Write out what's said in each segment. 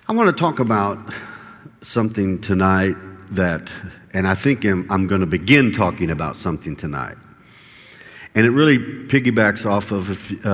I want to talk about something tonight and I think I'm going to begin talking about something tonight. And it really piggybacks off of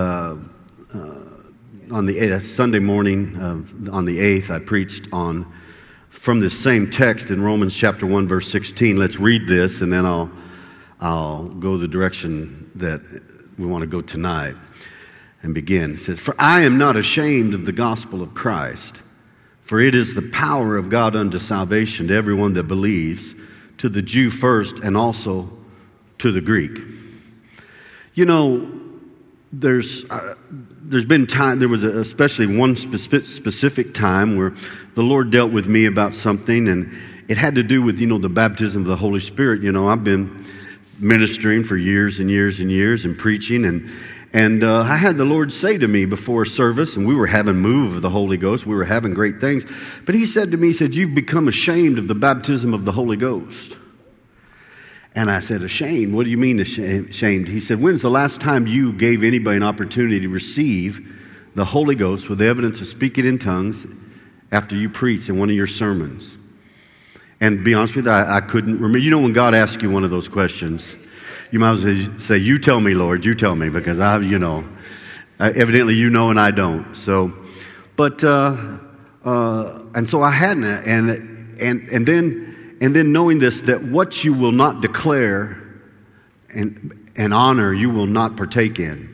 on the Sunday morning on the 8th, I preached from this same text in Romans chapter 1, verse 16. Let's read this, and then I'll go the direction that we want to go tonight and begin. It says, "For I am not ashamed of the gospel of Christ, for it is the power of God unto salvation to everyone that believes, to the Jew first and also to the Greek." You know, there's been time, there was especially one specific time where the Lord dealt with me about something, and it had to do with, the baptism of the Holy Spirit. I've been ministering for years and years and years and preaching, and I had the Lord say to me before a service, and we were having move of the Holy Ghost, we were having great things, but He said to me, "You've become ashamed of the baptism of the Holy Ghost." And I said, "Ashamed? What do you mean ashamed?" He said, "When's the last time you gave anybody an opportunity to receive the Holy Ghost with the evidence of speaking in tongues after you preached in one of your sermons?" And to be honest with you, I couldn't remember. When God asks you one of those questions, you might as well say, "You tell me, Lord, you tell me," because evidently and I don't. So, but, and so I hadn't, and then knowing this, that what you will not declare and honor, you will not partake in.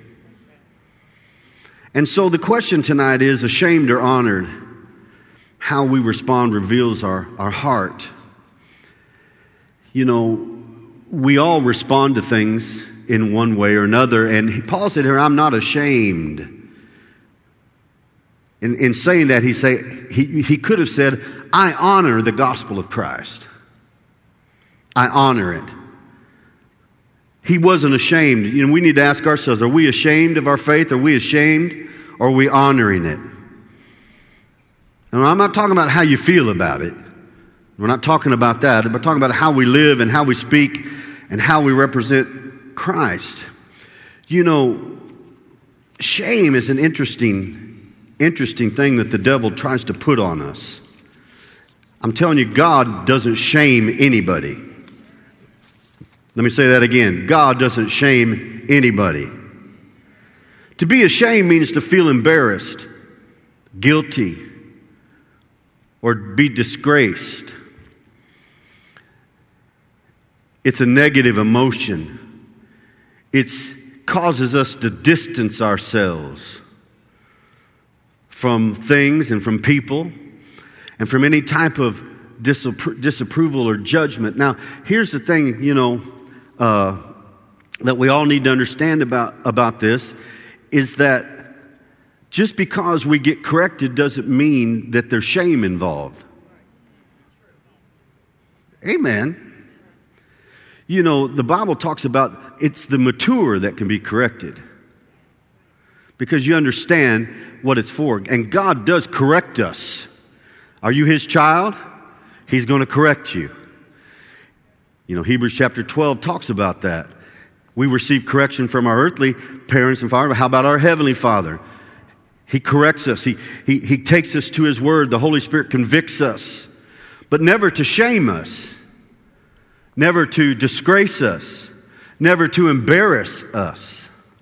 And so the question tonight is, ashamed or honored? How we respond reveals our heart. We all respond to things in one way or another, and Paul said here, "I'm not ashamed." In saying that, he could have said, "I honor the gospel of Christ. I honor it." He wasn't ashamed. We need to ask ourselves, are we ashamed of our faith? Are we ashamed, or are we honoring it? And I'm not talking about how you feel about it. We're not talking about that. We're talking about how we live and how we speak and how we represent Christ. Shame is an interesting thing that the devil tries to put on us. I'm telling you, God doesn't shame anybody. Let me say that again. God doesn't shame anybody. To be ashamed means to feel embarrassed, guilty, or be disgraced. It's a negative emotion. It causes us to distance ourselves from things and from people and from any type of disapproval or judgment. Now, here's the thing, that we all need to understand about this, is that just because we get corrected doesn't mean that there's shame involved. Amen. The Bible talks about it's the mature that can be corrected, because you understand what it's for. And God does correct us. Are you His child? He's going to correct you. Hebrews chapter 12 talks about that. We receive correction from our earthly parents and fathers, but how about our heavenly Father? He corrects us. He takes us to His Word. The Holy Spirit convicts us, but never to shame us, never to disgrace us, never to embarrass us.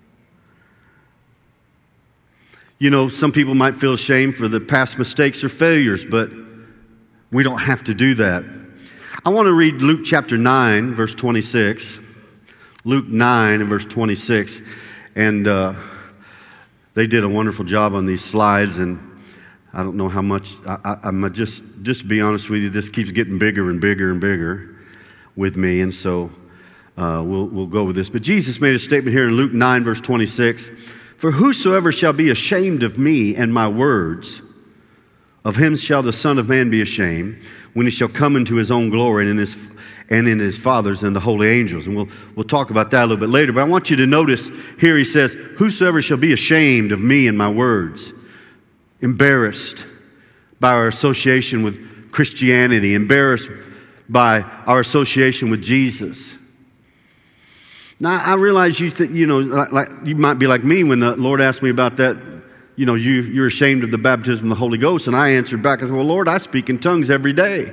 Some people might feel ashamed for the past mistakes or failures, but we don't have to do that. I want to read Luke chapter 9, verse 26. Luke 9 and verse 26. And they did a wonderful job on these slides, and I don't know how much. I'm just to be honest with you, this keeps getting bigger and bigger and bigger with me, and so we'll go with this. But Jesus made a statement here in Luke 9, verse 26. "For whosoever shall be ashamed of me and my words, of him shall the Son of Man be ashamed, when He shall come into His own glory and in His Father's and the holy angels." And we'll talk about that a little bit later. But I want you to notice here He says, "Whosoever shall be ashamed of me and my words," embarrassed by our association with Christianity, embarrassed by our association with Jesus. Now, I realize you might be like me when the Lord asked me about that, you're ashamed of the baptism of the Holy Ghost. And I answered back, I said, well, Lord, I speak in tongues every day.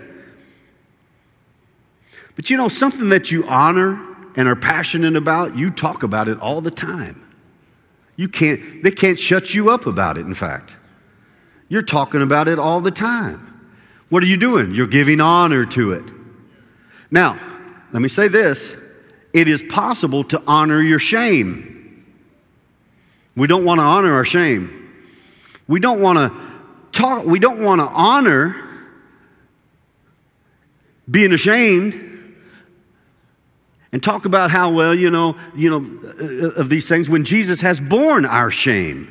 But something that you honor and are passionate about, you talk about it all the time. They can't shut you up about it, in fact. You're talking about it all the time. What are you doing? You're giving honor to it. Now, let me say this. It is possible to honor your shame. We don't want to honor our shame. We don't want to honor being ashamed and talk about how well, of these things when Jesus has borne our shame.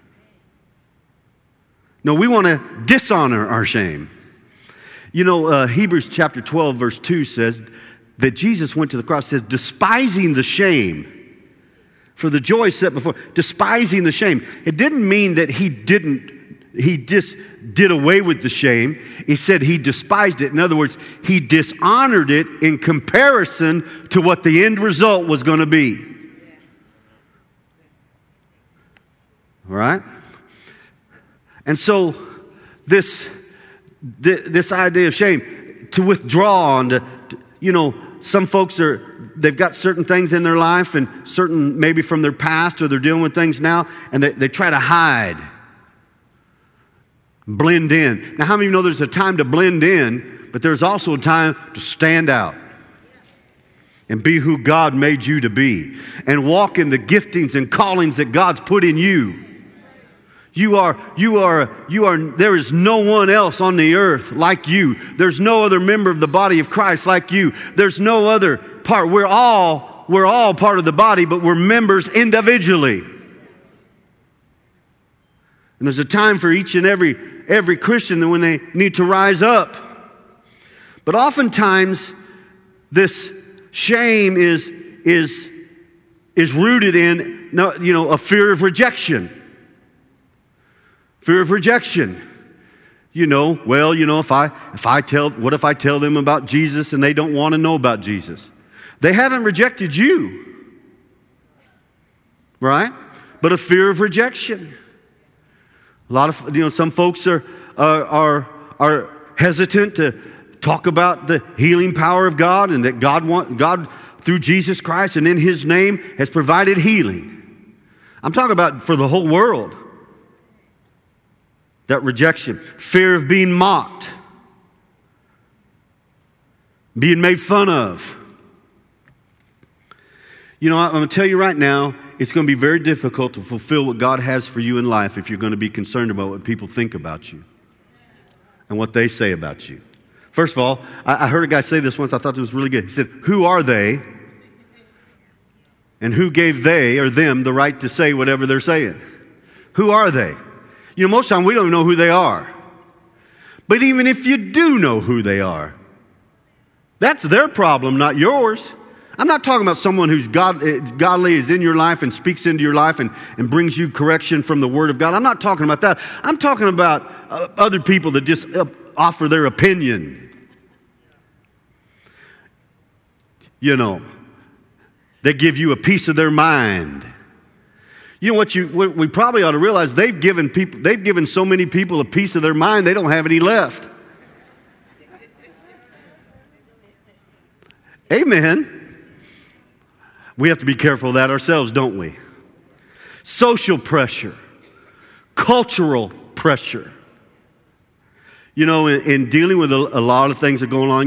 No, we want to dishonor our shame. Hebrews chapter 12, verse 2 says that Jesus went to the cross, says, despising the shame for the joy set before, despising the shame. It didn't mean that he just did away with the shame. He said he despised it. In other words, he dishonored it in comparison to what the end result was going to be. All right? And so this idea of shame, to withdraw, and some folks they've got certain things in their life and certain maybe from their past, or they're dealing with things now, and they try to hide, blend in. Now, how many of you know there's a time to blend in, but there's also a time to stand out and be who God made you to be and walk in the giftings and callings that God's put in you. There is no one else on the earth like you. There's no other member of the body of Christ like you. There's no other part. We're all part of the body, but we're members individually. And there's a time for each and every Christian when they need to rise up. But oftentimes, this shame is rooted in a fear of rejection. Fear of rejection. What if I tell them about Jesus and they don't want to know about Jesus? They haven't rejected you. Right? But a fear of rejection. A lot of, some folks are hesitant to talk about the healing power of God, and that God through Jesus Christ and in His name has provided healing. I'm talking about for the whole world. That rejection, fear of being mocked, being made fun of. I'm going to tell you right now, it's going to be very difficult to fulfill what God has for you in life if you're going to be concerned about what people think about you and what they say about you. First of all, I heard a guy say this once. I thought it was really good. He said, who are they? And who gave they or them the right to say whatever they're saying? Who are they? Most of the time we don't even know who they are. But even if you do know who they are, that's their problem, not yours. I'm not talking about someone who's godly, is in your life and speaks into your life and brings you correction from the Word of God. I'm not talking about that. I'm talking about other people that just offer their opinion. They give you a piece of their mind. What we probably ought to realize, they've given so many people a piece of their mind, they don't have any left. Amen. We have to be careful of that ourselves, don't we? Social pressure, cultural pressure. In dealing with a lot of things that are going on,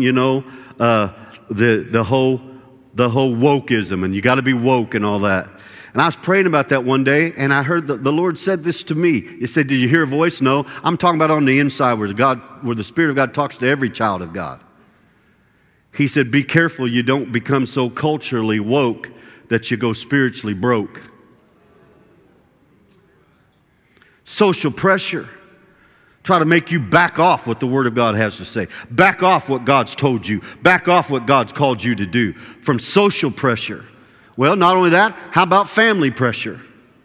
the whole wokeism, and you got to be woke and all that. And I was praying about that one day, and I heard the Lord said this to me. He said, did you hear a voice? No. I'm talking about on the inside where the Spirit of God talks to every child of God. He said, be careful you don't become so culturally woke that you go spiritually broke. Social pressure. Try to make you back off what the Word of God has to say. Back off what God's told you. Back off what God's called you to do. From social pressure. Well, not only that, how about family pressure?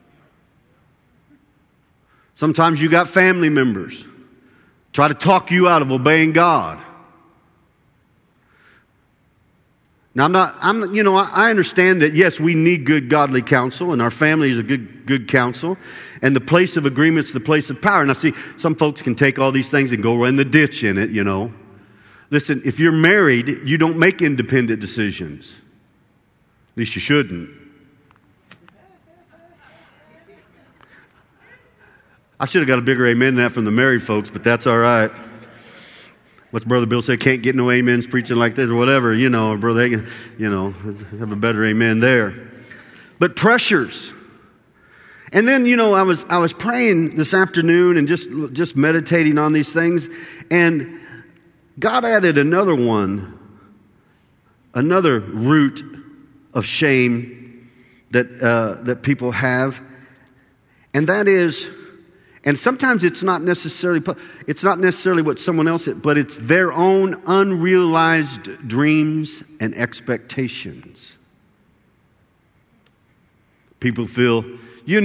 Sometimes you got family members try to talk you out of obeying God. Now, I understand that, yes, we need good godly counsel, and our family is a good counsel, and the place of agreement is the place of power. Now, see, some folks can take all these things and go in the ditch in it, Listen, if you're married, you don't make independent decisions. At least you shouldn't. I should have got a bigger amen than that from the married folks, but that's all right. What's Brother Bill say? Can't get no amens preaching like this or whatever, or Brother Hagan, have a better amen there. But pressures. And then, I was praying this afternoon and just meditating on these things, and God added another root of shame that people have, and that is. And sometimes it's not necessarily what someone else did, but it's their own unrealized dreams and expectations. People feel, a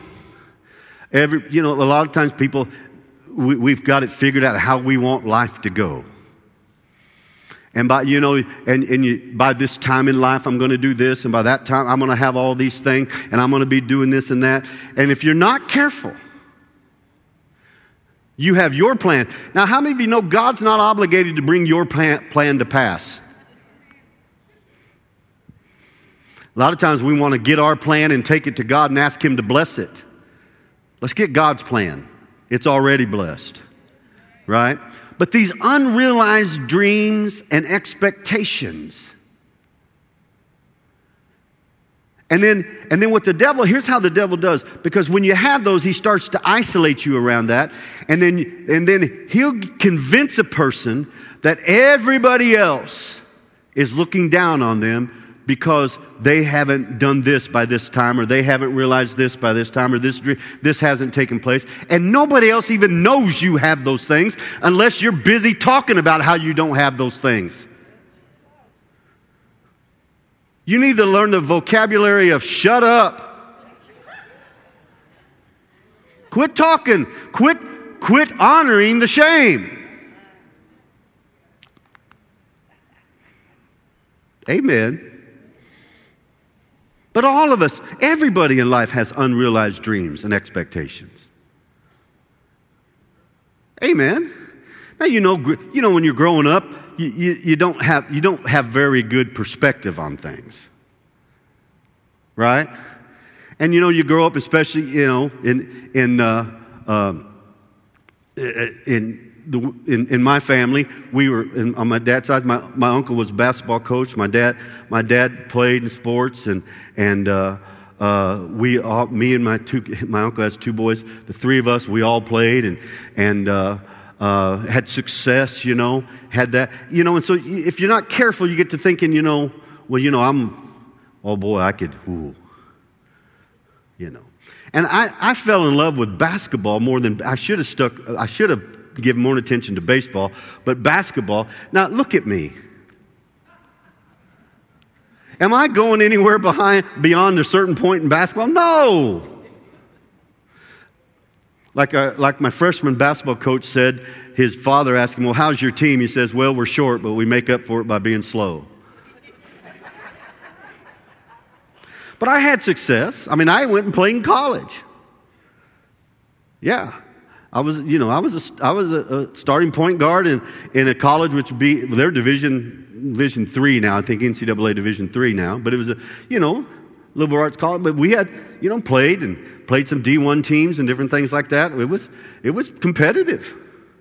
lot of times people, we've got it figured out how we want life to go. And by this time in life, I'm going to do this, and by that time, I'm going to have all these things, and I'm going to be doing this and that. And if you're not careful, you have your plan. Now, how many of you know God's not obligated to bring your plan to pass? A lot of times we want to get our plan and take it to God and ask Him to bless it. Let's get God's plan. It's already blessed. Right? But these unrealized dreams and expectations. And then what here's how the devil does. Because when you have those, he starts to isolate you around that. And then he'll convince a person that everybody else is looking down on them because they haven't done this by this time, or they haven't realized this by this time, or this hasn't taken place. And nobody else even knows you have those things unless you're busy talking about how you don't have those things. You need to learn the vocabulary of shut up. Quit talking. Quit honoring the shame. Amen. But all of us, everybody in life has unrealized dreams and expectations. Amen. Now when you're growing up, you don't have very good perspective on things, right? And you grow up, especially in my family, we were on my dad's side. My uncle was a basketball coach. My dad played in sports, and we all, me and my uncle has two boys. The three of us, we all played and had success, had that, and so if you're not careful, you get to thinking, I could, And I fell in love with basketball more than, I should have given more attention to baseball, but basketball, now look at me. Am I going anywhere beyond a certain point in basketball? No! Like my freshman basketball coach said, his father asked him, well, how's your team? He says, well, we're short, but we make up for it by being slow. But I had success. I went and played in college. Yeah. I was a starting point guard in a college which would be, they're Division 3 now, I think NCAA Division 3 now, but it was a, liberal arts college, but we had, played some D1 teams and different things like that. It was competitive.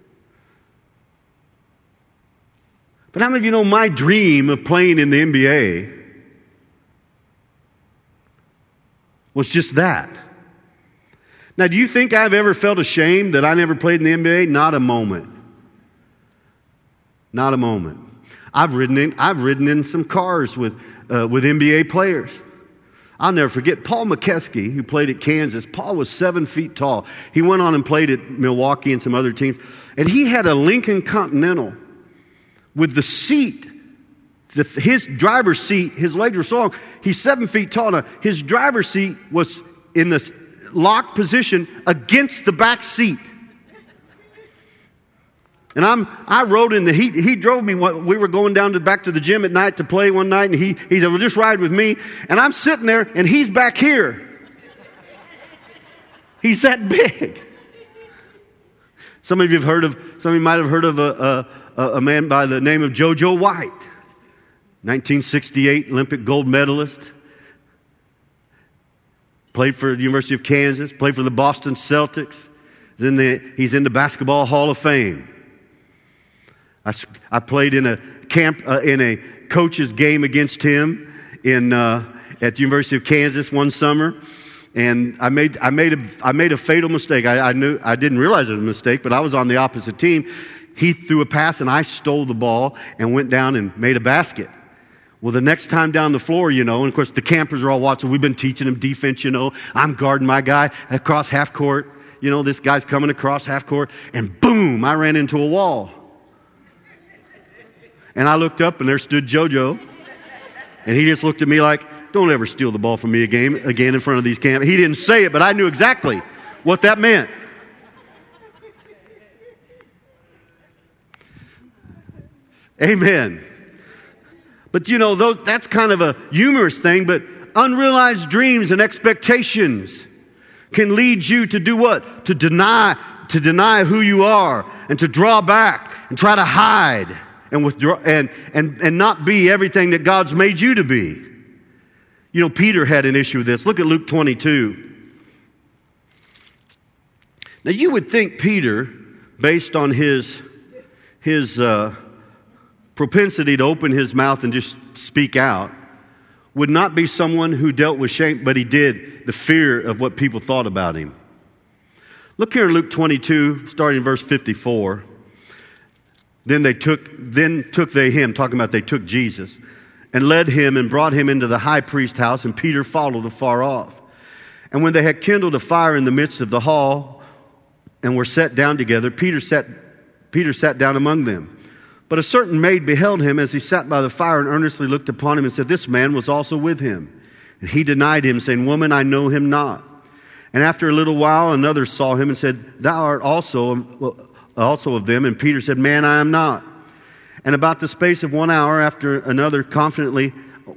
But how many of you know my dream of playing in the NBA was just that? Now, do you think I've ever felt ashamed that I never played in the NBA? Not a moment. Not a moment. I've ridden in some cars with NBA players. I'll never forget Paul McKeskey, who played at Kansas. Paul was 7 feet tall. He went on and played at Milwaukee and some other teams. And he had a Lincoln Continental with the seat, his driver's seat, his legs were so long. He's 7 feet tall. Now, his driver's seat was in the locked position against the back seat. And I rode in he drove me. We were going back to the gym at night to play one night, and he said, well, just ride with me. And I'm sitting there, and he's back here. He's that big. Some of you might have heard of a man by the name of JoJo White, 1968 Olympic gold medalist. Played for the University of Kansas, played for the Boston Celtics. He's in the Basketball Hall of Fame. I played in a camp, in a coach's game against him at the University of Kansas one summer. And I made a fatal mistake. I didn't realize it was a mistake, but I was on the opposite team. He threw a pass and I stole the ball and went down and made a basket. Well, the next time down the floor, and of course the campers are all watching. We've been teaching them defense, I'm guarding my guy across half court. This guy's coming across half court, and boom, I ran into a wall. And I looked up, and there stood JoJo. And he just looked at me like, don't ever steal the ball from me again in front of these campers. He didn't say it, but I knew exactly what that meant. Amen. But that's kind of a humorous thing, but unrealized dreams and expectations can lead you to do what? To deny who you are, and to draw back and try to hide and withdraw and not be everything that God's made you to be. Peter had an issue with this. Look at Luke 22. Now you would think Peter, based on his propensity to open his mouth and just speak out, would not be someone who dealt with shame, but he did, the fear of what people thought about him. Look here in Luke 22, starting in verse 54. Then took they him, talking about they took Jesus, and led him and brought him into the high priest's house, and Peter followed afar off. And when they had kindled a fire in the midst of the hall and were set down together, Peter sat down among them. But a certain maid beheld him as he sat by the fire, and earnestly looked upon him, and said, this man was also with him. And he denied him, saying, woman, I know him not. And after a little while another saw him and said, thou art also of them. And Peter said, man, I am not. And about the space of 1 hour another confidently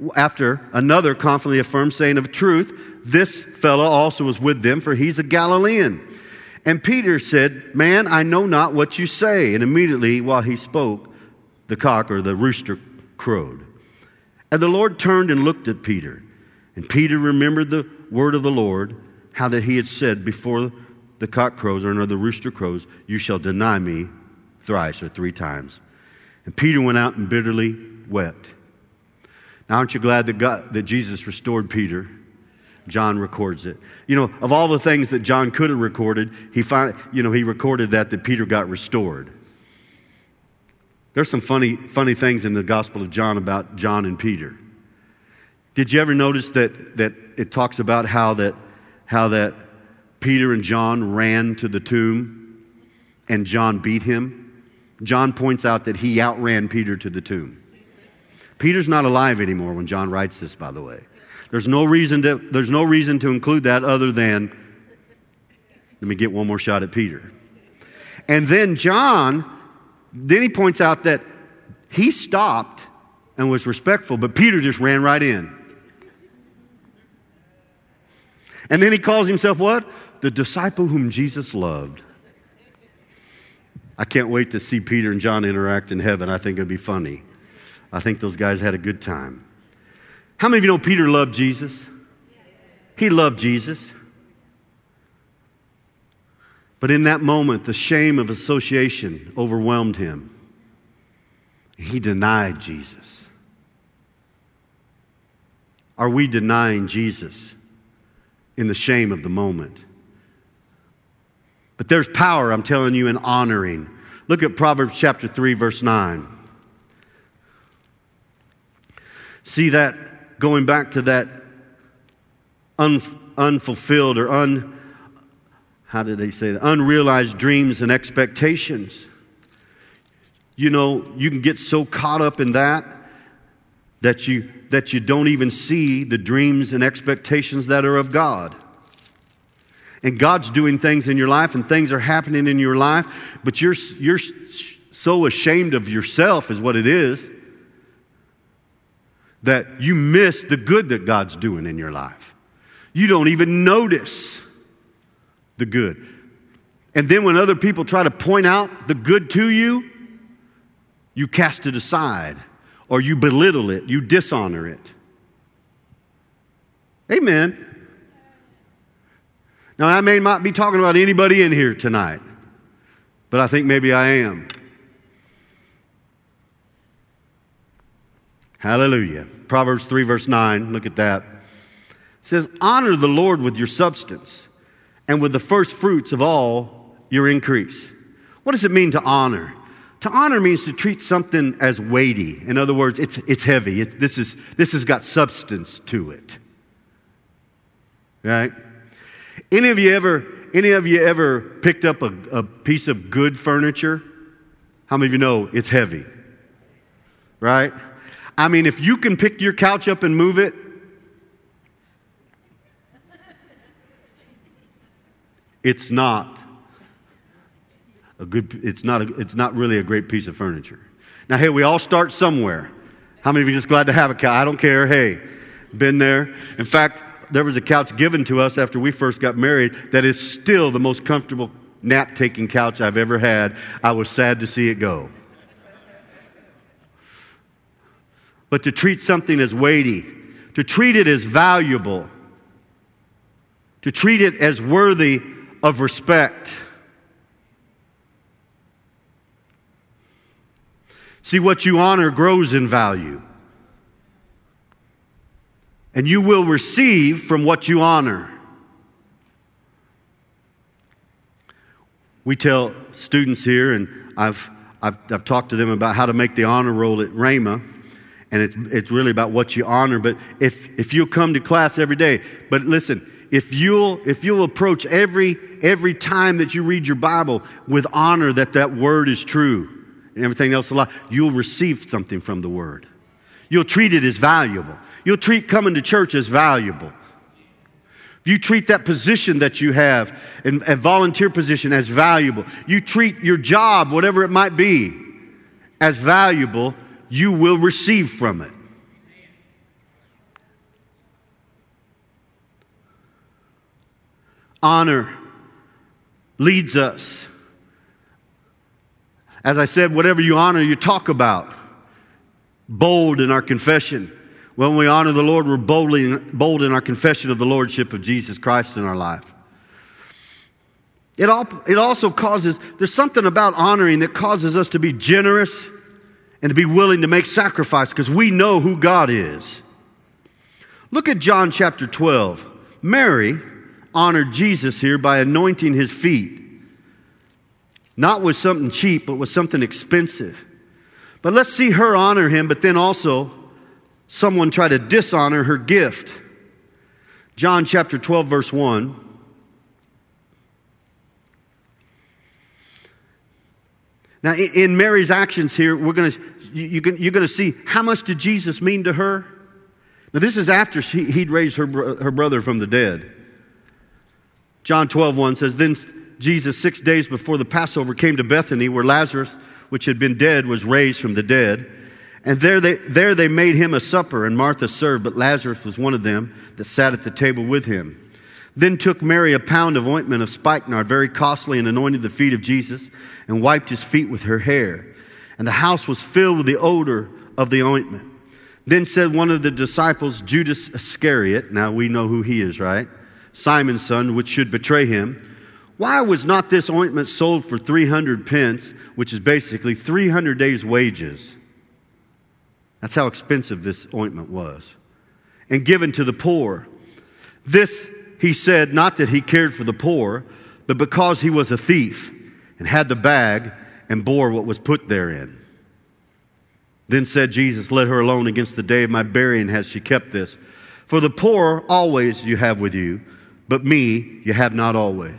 affirmed, saying, of truth, this fellow also was with them, for he's a Galilean. And Peter said, man, I know not what you say. And immediately while he spoke, the cock, or the rooster, crowed. And the Lord turned and looked at Peter. And Peter remembered the word of the Lord, how that he had said, before the cock crows, or the rooster crows, you shall deny me thrice, or 3 times. And Peter went out and bitterly wept. Now, aren't you glad that Jesus restored Peter? John records it. Of all the things that John could have recorded, he recorded that Peter got restored. There's some funny things in the Gospel of John about John and Peter. Did you ever notice that it talks about how that Peter and John ran to the tomb and John beat him? John points out that he outran Peter to the tomb. Peter's not alive anymore when John writes this, by the way. There's no reason to include that other than, let me get one more shot at Peter. And then then he points out that he stopped and was respectful, but Peter just ran right in. And then he calls himself what? The disciple whom Jesus loved. I can't wait to see Peter and John interact in heaven. I think it'll be funny. I think those guys had a good time. How many of you know Peter loved Jesus? He loved Jesus. But in that moment, the shame of association overwhelmed him. He denied Jesus. Are we denying Jesus in the shame of the moment? But there's power, I'm telling you, in honoring. Look at Proverbs chapter 3, verse 9. See that, going back to that unfulfilled or unrealized dreams and expectations. You can get so caught up in that you don't even see the dreams and expectations that are of God. And God's doing things in your life, and things are happening in your life, but you're so ashamed of yourself is what it is, that you miss the good that God's doing in your life. You don't even notice the good. And then when other people try to point out the good to you, you cast it aside, or you belittle it, you dishonor it. Amen. Now, I may not be talking about anybody in here tonight, but I think maybe I am. Hallelujah. Proverbs 3 verse 9, look at that. It says, honor the Lord with your substance and with the first fruits of all your increase. What does it mean to honor? To honor means to treat something as weighty. In other words, it's heavy. This has got substance to it. Right? Any of you ever picked up a piece of good furniture? How many of you know it's heavy? Right? I mean, if you can pick your couch up and move it, it's not really a great piece of furniture. Now, hey, we all start somewhere. How many of you are just glad to have a couch? I don't care. Hey, been there. In fact, there was a couch given to us after we first got married that is still the most comfortable nap-taking couch I've ever had. I was sad to see it go. But to treat something as weighty, to treat it as valuable, to treat it as worthy of respect. See, what you honor grows in value. And you will receive from what you honor. We tell students here, and I've talked to them about how to make the honor roll at Rhema. And it's really about what you honor. But if you'll come to class every day, but listen, if you'll approach every time that you read your Bible with honor that word is true and everything else a lot, you'll receive something from the word. You'll treat it as valuable. You'll treat coming to church as valuable. If you treat that position that you have, a volunteer position, as valuable, you treat your job, whatever it might be, as valuable, you will receive from it. Honor leads us. As I said, whatever you honor, you talk about. Bold in our confession. When we honor the Lord, we're bold in our confession of the Lordship of Jesus Christ in our life. It also causes, there's something about honoring that causes us to be generous and to be willing to make sacrifice because we know who God is. Look at John chapter 12. Mary honored Jesus here by anointing his feet. Not with something cheap, but with something expensive. But let's see her honor him, but then also someone try to dishonor her gift. John chapter 12, verse 1. Now, in Mary's actions here, you're going to see how much did Jesus mean to her. Now, this is after he'd raised her brother from the dead. John 12:1 says, Then Jesus, 6 days before the Passover, came to Bethany, where Lazarus, which had been dead, was raised from the dead. And there they made him a supper, and Martha served, but Lazarus was one of them that sat at the table with him. Then took Mary a pound of ointment of spikenard, very costly, and anointed the feet of Jesus, and wiped his feet with her hair. And the house was filled with the odor of the ointment. Then said one of the disciples, Judas Iscariot, now we know who he is, right? Simon's son, which should betray him. Why was not this ointment sold for 300 pence, which is basically 300 days' wages? That's how expensive this ointment was. And given to the poor. This he said, not that he cared for the poor, but because he was a thief, and had the bag, and bore what was put therein. Then said Jesus, Let her alone, against the day of my burying has she kept this. For the poor always you have with you, but me you have not always.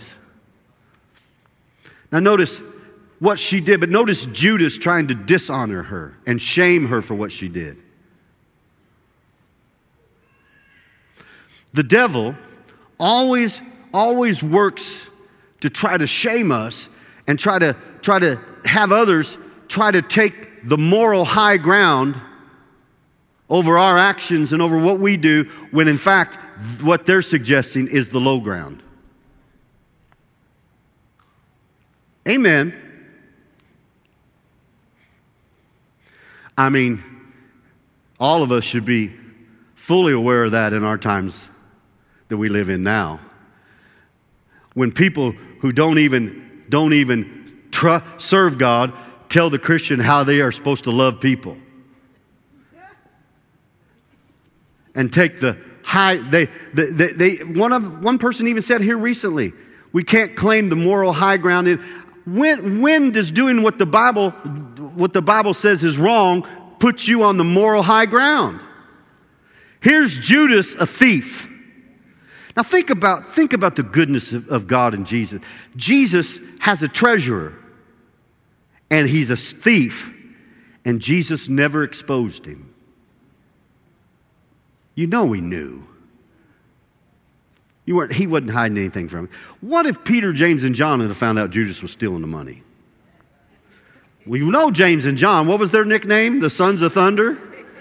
Now notice what she did, but notice Judas trying to dishonor her and shame her for what she did. The devil always works to try to shame us and try to have others try to take the moral high ground over our actions and over what we do, when in fact what they're suggesting is the low ground. Amen. I mean, all of us should be fully aware of that in our times that we live in now. When people who don't even serve God tell the Christian how they are supposed to love people. And take the high, one person even said here recently, we can't claim the moral high ground. When does doing what the Bible says is wrong put you on the moral high ground? Here's Judas, a thief. Now think about the goodness of God and Jesus. Jesus has a treasurer, and he's a thief, and Jesus never exposed him. You know he knew. He wasn't hiding anything from him. What if Peter, James, and John had found out Judas was stealing the money? Well, you know James and John. What was their nickname? The Sons of Thunder?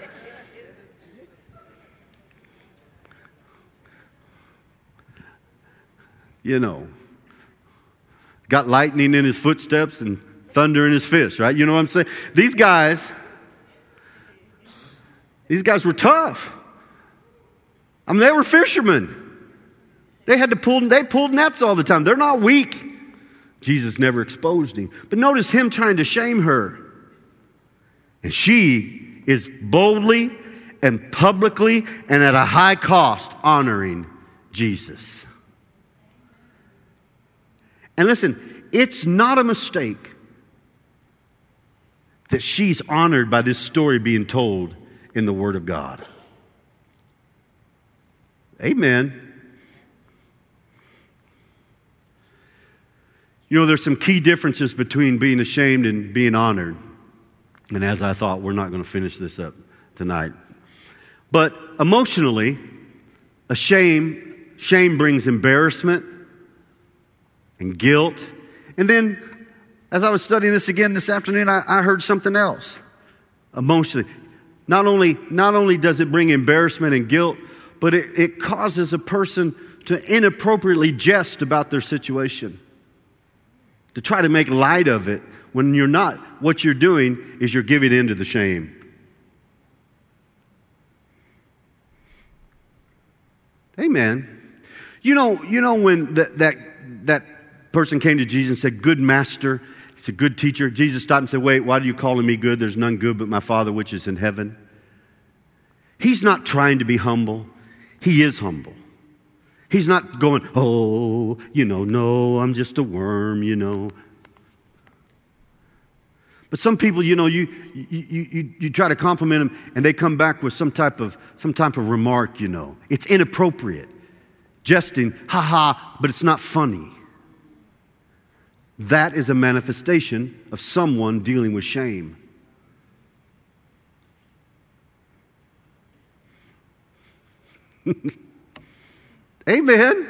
You know. Got lightning in his footsteps and thunder in his fist, right? You know what I'm saying? These guys were tough. I mean, they were fishermen. They pulled nets all the time. They're not weak. Jesus never exposed him. But notice him trying to shame her. And she is boldly and publicly and at a high cost honoring Jesus. And listen, it's not a mistake that she's honored by this story being told in the Word of God. Amen. You know, there's some key differences between being ashamed and being honored. And as I thought, we're not going to finish this up tonight. But emotionally, shame brings embarrassment and guilt. And then, as I was studying this again this afternoon, I heard something else. Emotionally. Not only does it bring embarrassment and guilt, but it causes a person to inappropriately jest about their situation. To try to make light of it when you're not. What you're doing is you're giving in to the shame. Amen. You know when that person came to Jesus and said, "Good master," he's a good teacher. Jesus stopped and said, "Wait, why are you calling me good? There's none good but my Father which is in heaven." He's not trying to be humble. He is humble. He's not going, "Oh, no, I'm just a worm, But some people, you try to compliment them and they come back with some type of remark, It's inappropriate. Jesting, but it's not funny. That is a manifestation of someone dealing with shame. Amen.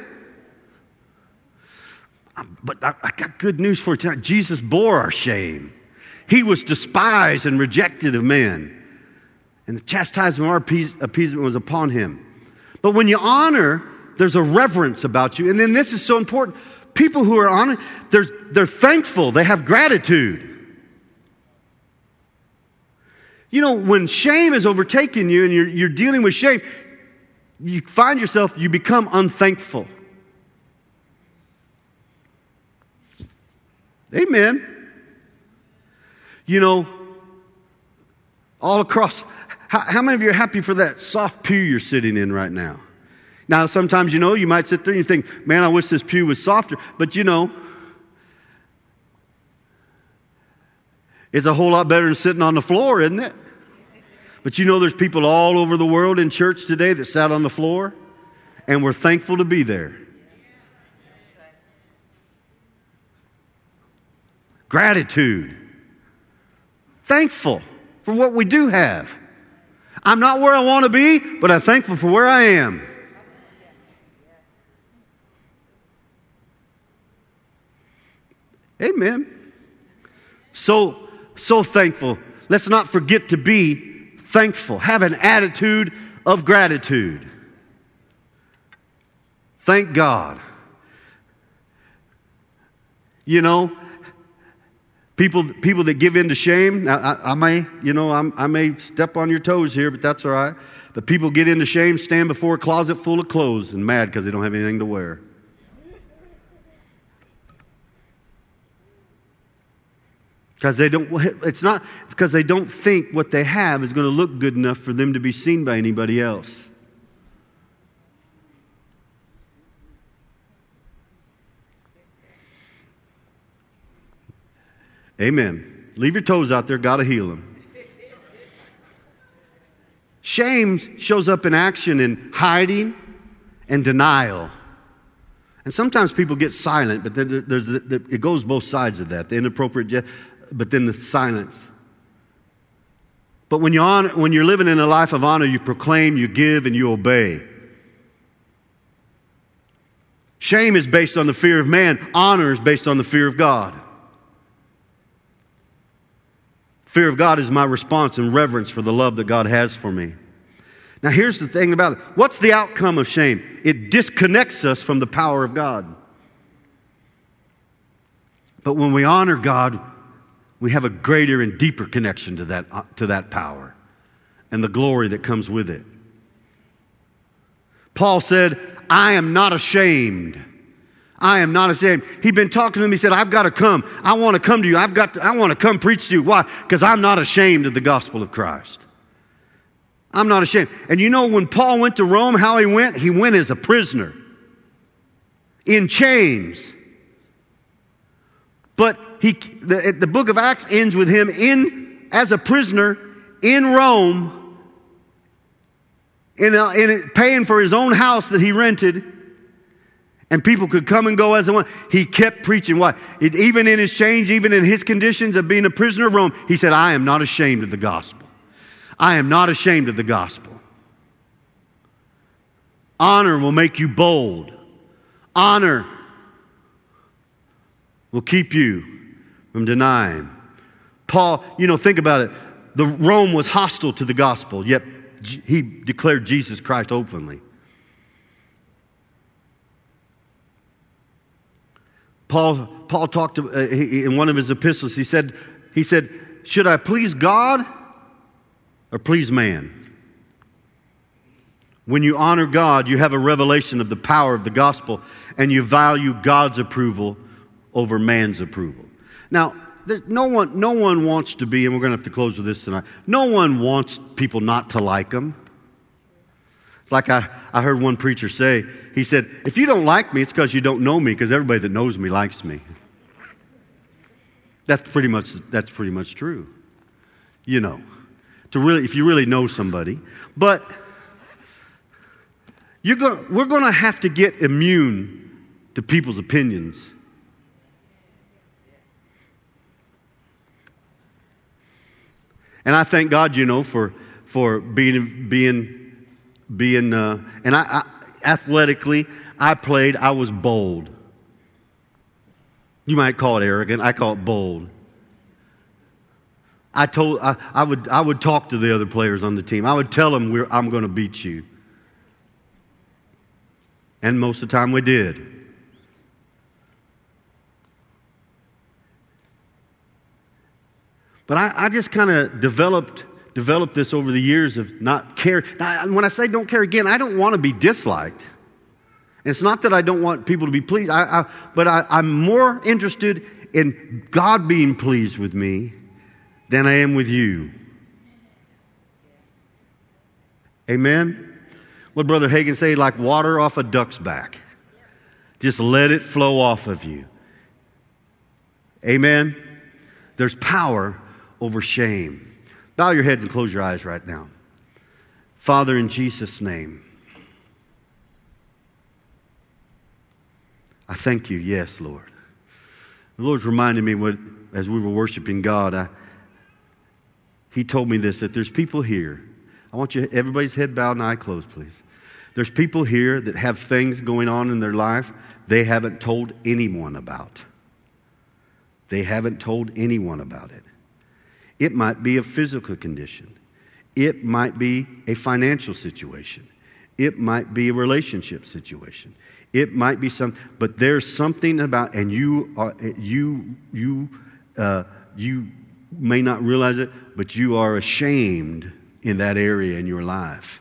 But I got good news for you tonight. Jesus bore our shame. He was despised and rejected of men. And the chastisement of our appeasement was upon him. But when you honor, there's a reverence about you. And then this is so important. People who are honored, they're thankful. They have gratitude. When shame is overtaking you and you're dealing with shame, you find yourself, you become unthankful. Amen. All across, how many of you are happy for that soft pew you're sitting in right now? Now, sometimes, you might sit there and you think, "Man, I wish this pew was softer." But, it's a whole lot better than sitting on the floor, isn't it? But there's people all over the world in church today that sat on the floor, and we're thankful to be there. Gratitude. Thankful for what we do have. I'm not where I want to be, but I'm thankful for where I am. Amen. So so thankful. Let's not forget to be thankful. Have an attitude of gratitude. Thank God. You know, people that give in to shame. Now, I may step on your toes here, but that's all right. But people get into shame, stand before a closet full of clothes, and mad because they don't have anything to wear. Because it's not because they don't think what they have is going to look good enough for them to be seen by anybody else. Amen. Leave your toes out there. Got to heal them. Shame shows up in action in hiding and denial. And sometimes people get silent, but it goes both sides of that. The inappropriate, but then the silence. But when you're living in a life of honor, you proclaim, you give, and you obey. Shame is based on the fear of man. Honor is based on the fear of God. Fear of God is my response and reverence for the love that God has for me. Now here's the thing about it. What's the outcome of shame? It disconnects us from the power of God. But when we honor God, we have a greater and deeper connection to that power and the glory that comes with it. Paul said, I am not ashamed. I am not ashamed. He'd been talking to him. He said, I've got to come. I want to come to you. I want to come preach to you. Why? Because I'm not ashamed of the gospel of Christ. I'm not ashamed. And you know, when Paul went to Rome, how he went? He went as a prisoner. In chains. But the book of Acts ends with him as a prisoner in Rome, paying for his own house that he rented. And people could come and go as they want. He kept preaching. Why? Even in his change, even in his conditions of being a prisoner of Rome, he said, I am not ashamed of the gospel. I am not ashamed of the gospel. Honor will make you bold. Honor will keep you from denying. Paul, think about it. Rome was hostile to the gospel, yet he declared Jesus Christ openly. Paul talked in one of his epistles. He said, should I please God or please man? When you honor God, you have a revelation of the power of the gospel, and you value God's approval over man's approval. Now, no one wants to be, and we're going to have to close with this tonight. No one wants people not to like them. It's like I heard one preacher say, he said, if you don't like me, it's because you don't know me, because everybody that knows me likes me. That's pretty much true. If you really know somebody. But we're going to have to get immune to people's opinions. And I thank God, for being and I athletically, I was bold. You might call it arrogant. I call it bold. I would talk to the other players on the team. I would tell them I'm going to beat you. And most of the time we did. But I just kind of developed this over the years of not care. Now, when I say don't care again, I don't want to be disliked. And it's not that I don't want people to be pleased, but I'm more interested in God being pleased with me than I am with you. Amen? What Brother Hagin say? Like water off a duck's back. Just let it flow off of you. Amen? There's power over shame. Bow your heads and close your eyes right now. Father, in Jesus' name, I thank you. Yes, Lord. The Lord's reminded me as we were worshiping God, He told me this, that there's people here. I want you, everybody's head bowed and eye closed, please. There's people here that have things going on in their life they haven't told anyone about. They haven't told anyone about it. It might be a physical condition. It might be a financial situation. It might be a relationship situation. It might be but there's something about, and you may not realize it, but you are ashamed in that area in your life.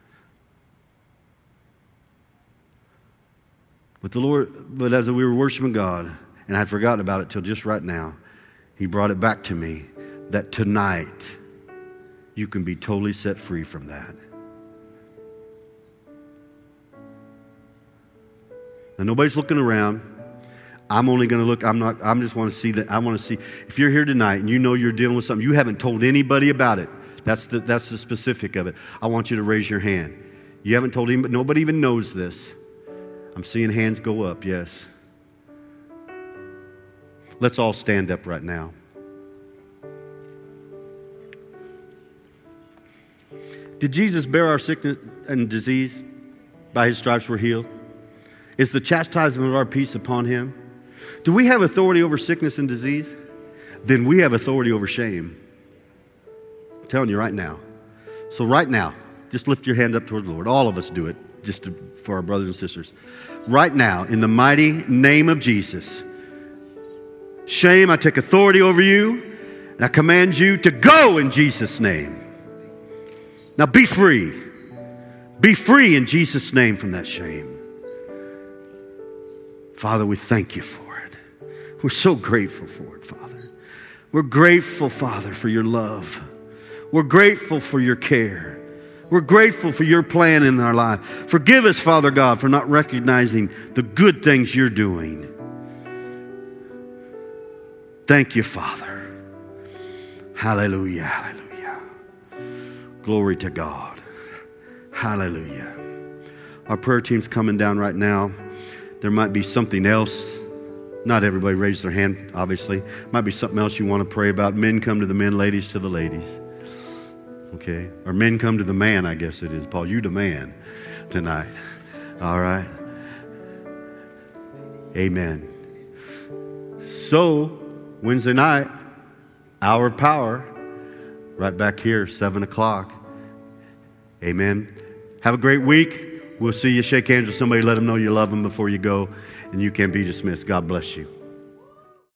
But as we were worshiping God, and I'd forgotten about it till just right now, He brought it back to me that tonight you can be totally set free from that. Now nobody's looking around. I'm only going to look. I just want to see that. I want to see if you're here tonight and you know you're dealing with something. You haven't told anybody about it. That's the specific of it. I want you to raise your hand. You haven't told anybody. Nobody even knows this. I'm seeing hands go up. Yes. Let's all stand up right now. Did Jesus bear our sickness and disease? By His stripes we're healed. Is the chastisement of our peace upon Him? Do we have authority over sickness and disease? Then we have authority over shame. I'm telling you right now. So right now, just lift your hand up toward the Lord. All of us do it, for our brothers and sisters. Right now, in the mighty name of Jesus, shame, I take authority over you, and I command you to go in Jesus' name. Now be free. Be free in Jesus' name from that shame. Father, we thank you for it. We're so grateful for it, Father. We're grateful, Father, for your love. We're grateful for your care. We're grateful for your plan in our life. Forgive us, Father God, for not recognizing the good things you're doing. Thank you, Father. Hallelujah, hallelujah. Glory to God. Hallelujah. Our prayer team's coming down right now. There might be something else. Not everybody raised their hand, obviously. Might be something else you want to pray about. Men come to the men, ladies to the ladies. Okay? Or men come to the man, I guess it is. Paul, you the man tonight. All right? Amen. So, Wednesday night, Hour of Power, right back here, 7 o'clock. Amen. Have a great week. We'll see you. Shake hands with somebody. Let them know you love them before you go. And you can be dismissed. God bless you.